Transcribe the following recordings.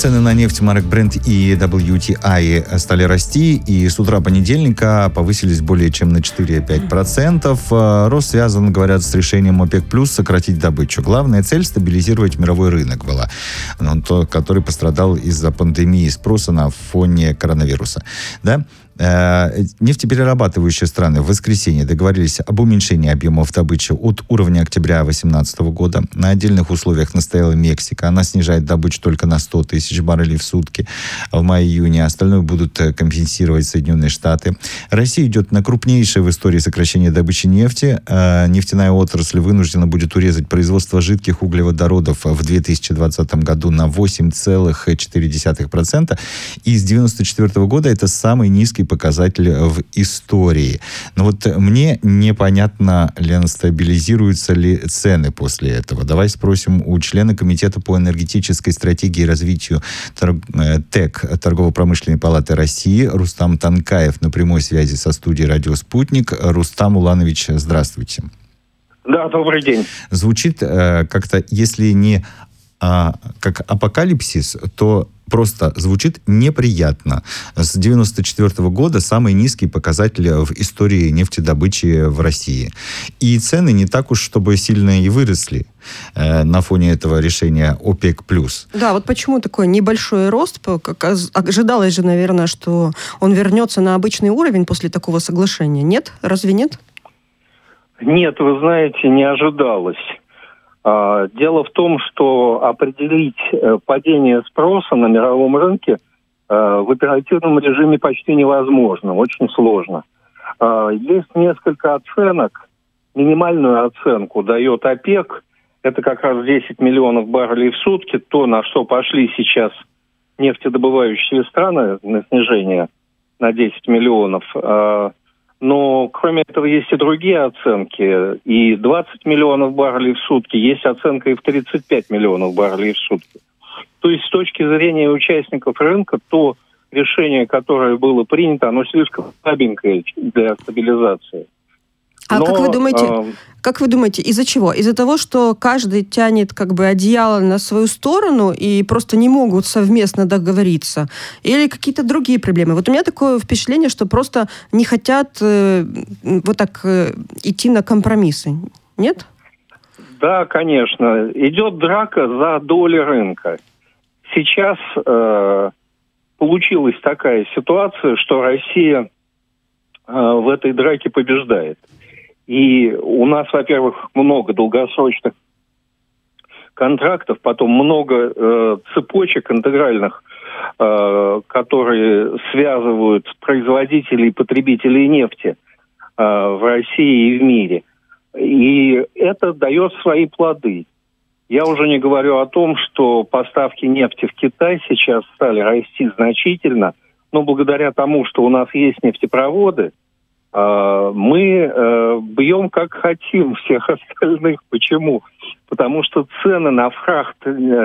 Цены на нефть марок Brent и WTI стали расти, и с утра понедельника повысились более чем на 4,5%. Рост связан, говорят, с решением ОПЕК+ сократить добычу. Главная цель — стабилизировать мировой рынок была, который пострадал из-за пандемии спроса на фоне коронавируса. Да? Нефтеперерабатывающие страны в воскресенье договорились об уменьшении объемов добычи от уровня октября 2018 года. На отдельных условиях настояла Мексика. Она снижает добычу только на 100 тысяч баррелей в сутки в мае-июне. Остальное будут компенсировать Соединенные Штаты. Россия идет на крупнейшее в истории сокращение добычи нефти. Нефтяная отрасль вынуждена будет урезать производство жидких углеводородов в 2020 году на 8,4%. И с 1994 года это самый низкий показатель в истории. Но вот мне непонятно, Лена, стабилизируются ли цены после этого. Давай спросим у члена Комитета по энергетической стратегии и развитию ТЭК Торгово-промышленной палаты России Рустам Танкаев на прямой связи со студией «Радио Спутник». Рустам Уланович, здравствуйте. Да, добрый день. Звучит как-то, если не как апокалипсис, то просто звучит неприятно. С 1994 года самый низкий показатель в истории нефтедобычи в России. И цены не так уж, чтобы сильно и выросли на фоне этого решения ОПЕК+. Да, вот почему такой небольшой рост? Ожидалось же, наверное, что он вернется на обычный уровень после такого соглашения. Нет? Разве нет? Нет, вы знаете, не ожидалось. Дело в том, что определить падение спроса на мировом рынке в оперативном режиме почти невозможно, очень сложно. Есть несколько оценок. Минимальную оценку дает ОПЕК. Это как раз 10 миллионов баррелей в сутки. То, на что пошли сейчас нефтедобывающие страны на снижение на 10 миллионов. Но, кроме этого, есть и другие оценки. И 20 миллионов баррелей в сутки, есть оценка и в 35 миллионов баррелей в сутки. То есть, с точки зрения участников рынка, то решение, которое было принято, оно слишком слабенькое для стабилизации. А как вы думаете, из-за чего? Из-за того, что каждый тянет как бы одеяло на свою сторону и просто не могут совместно договориться? Или какие-то другие проблемы? Вот у меня такое впечатление, что просто не хотят вот так идти на компромиссы. Нет? Да, конечно. Идет драка за доли рынка. Сейчас получилась такая ситуация, что Россия в этой драке побеждает. И у нас, во-первых, много долгосрочных контрактов, потом много цепочек интегральных, которые связывают производителей и потребителей нефти в России и в мире. И это дает свои плоды. Я уже не говорю о том, что поставки нефти в Китай сейчас стали расти значительно, но благодаря тому, что у нас есть нефтепроводы, мы бьем как хотим всех остальных. Почему? Потому что цены на фрахт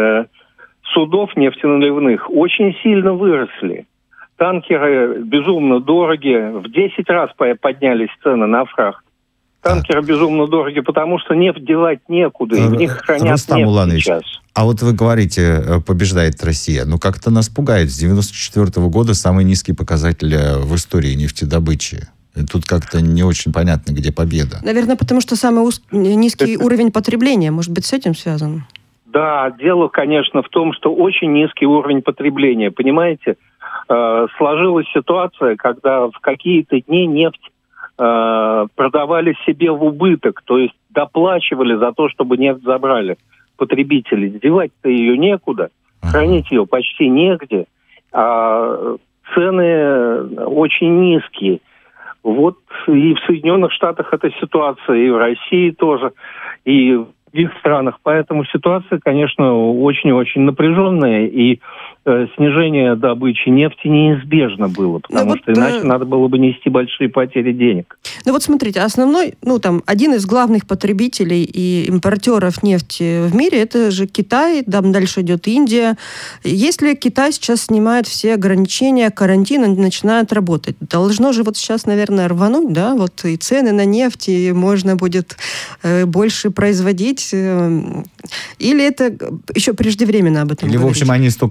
судов нефтеналивных очень сильно выросли. Танкеры безумно дороги, в 10 раз поднялись цены на фрахт. Танкеры безумно дороги, потому что нефть девать некуда, и в них хранят Рустам нефть Уланович, сейчас. А вот вы говорите, побеждает Россия. Ну, как-то нас пугает. С 1994 года самый низкий показатель в истории нефтедобычи. Тут как-то не очень понятно, где победа. Наверное, потому что самый низкий уровень потребления, может быть, с этим связан? Да, дело, конечно, в том, что очень низкий уровень потребления. Понимаете, сложилась ситуация, когда в какие-то дни нефть продавали себе в убыток, то есть доплачивали за то, чтобы нефть забрали потребители. Девать-то ее некуда, хранить ее почти негде, а цены очень низкие. Вот и в Соединенных Штатах эта ситуация, и в России тоже, и в других странах. Поэтому ситуация, конечно, очень-очень напряженная, и снижение добычи нефти неизбежно было, потому что иначе надо было бы нести большие потери денег. Ну вот смотрите, основной, один из главных потребителей и импортеров нефти в мире, это же Китай, там дальше идет Индия. Если Китай сейчас снимает все ограничения, карантин, он начинает работать, должно же вот сейчас, наверное, рвануть, да, вот и цены на нефть, и можно будет больше производить, или это еще преждевременно об этом говорить? Или, в общем, они столько запасов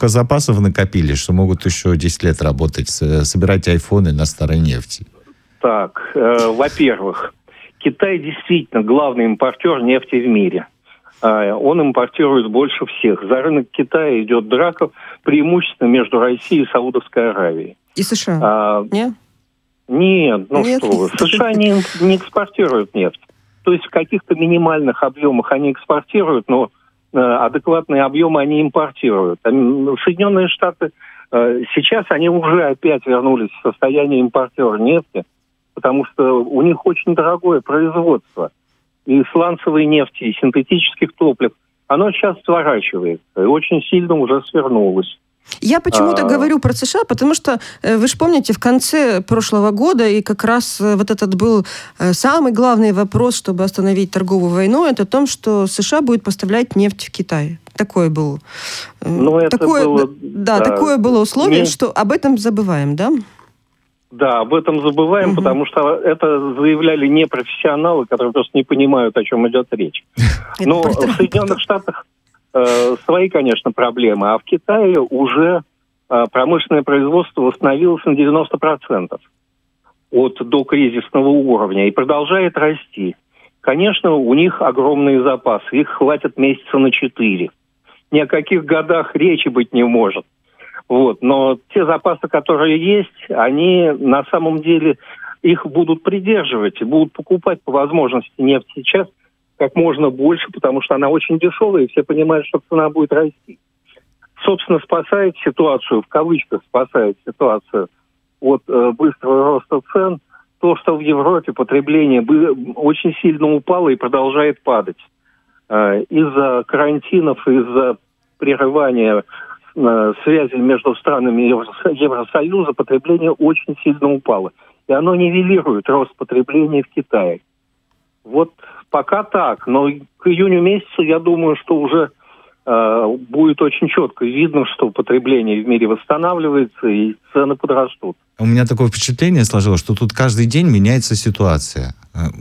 ресурсов накопили, что могут еще 10 лет работать, собирать айфоны на старой нефти? Так, во-первых, Китай действительно главный импортер нефти в мире. Он импортирует больше всех. За рынок Китая идет драка преимущественно между Россией и Саудовской Аравией. И США? Нет? Нет, что вы. США не экспортируют нефть. То есть в каких-то минимальных объемах они экспортируют, но адекватные объемы они импортируют. Соединенные Штаты сейчас они уже опять вернулись в состояние импортера нефти, потому что у них очень дорогое производство. И сланцевой нефти, и синтетических топлив, оно сейчас сворачивается и очень сильно уже свернулось. Я почему-то говорю про США, потому что, вы же помните, в конце прошлого года, и как раз вот этот был самый главный вопрос, чтобы остановить торговую войну, это о том, что США будет поставлять нефть в Китай. Такое было. Такое было условие, что об этом забываем, да? Да, об этом забываем, потому что это заявляли непрофессионалы, которые просто не понимают, о чем идет речь. Но в Соединенных Штатах свои, конечно, проблемы, а в Китае уже промышленное производство восстановилось на 90% от докризисного уровня и продолжает расти. Конечно, у них огромные запасы, их хватит месяца на 4. Ни о каких годах речи быть не может. Но те запасы, которые есть, они на самом деле их будут придерживать и будут покупать по возможности нефть сейчас как можно больше, потому что она очень дешевая, и все понимают, что цена будет расти. Собственно, спасает ситуацию, в кавычках спасает ситуацию от быстрого роста цен, то, что в Европе потребление очень сильно упало и продолжает падать. Из-за карантинов, из-за прерывания связи между странами Евросоюза потребление очень сильно упало. И оно нивелирует рост потребления в Китае. Пока так, но к июню месяцу, я думаю, что уже будет очень четко видно, что потребление в мире восстанавливается и цены подрастут. У меня такое впечатление сложилось, что тут каждый день меняется ситуация.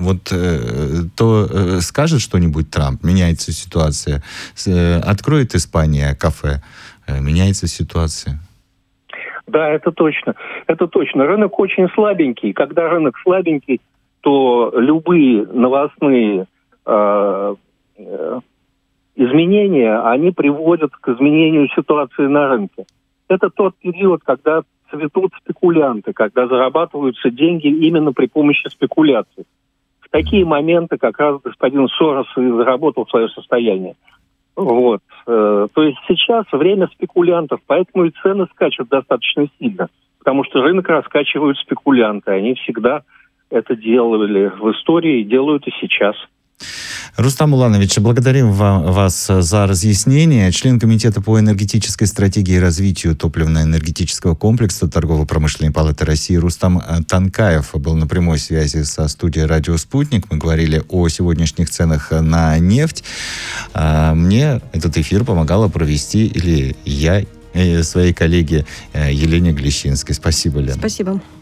То скажет что-нибудь Трамп, меняется ситуация. Откроет Испания кафе, меняется ситуация. Да, это точно. Это точно. Рынок очень слабенький. Когда рынок слабенький, то любые новостные изменения, они приводят к изменению ситуации на рынке. Это тот период, когда цветут спекулянты, когда зарабатываются деньги именно при помощи спекуляций. В такие моменты как раз господин Сорос и заработал свое состояние. То есть сейчас время спекулянтов, поэтому и цены скачут достаточно сильно, потому что рынок раскачивают спекулянты. Они всегда это делали в истории и делают и сейчас. Рустам Уланович, благодарим вас за разъяснение. Член Комитета по энергетической стратегии и развитию топливно-энергетического комплекса Торгово-промышленной палаты России Рустам Тонкаев был на прямой связи со студией «Радио Спутник». Мы говорили о сегодняшних ценах на нефть. Мне этот эфир помогала провести я своей коллеге Елене Глещинской. Спасибо, Лена. Спасибо.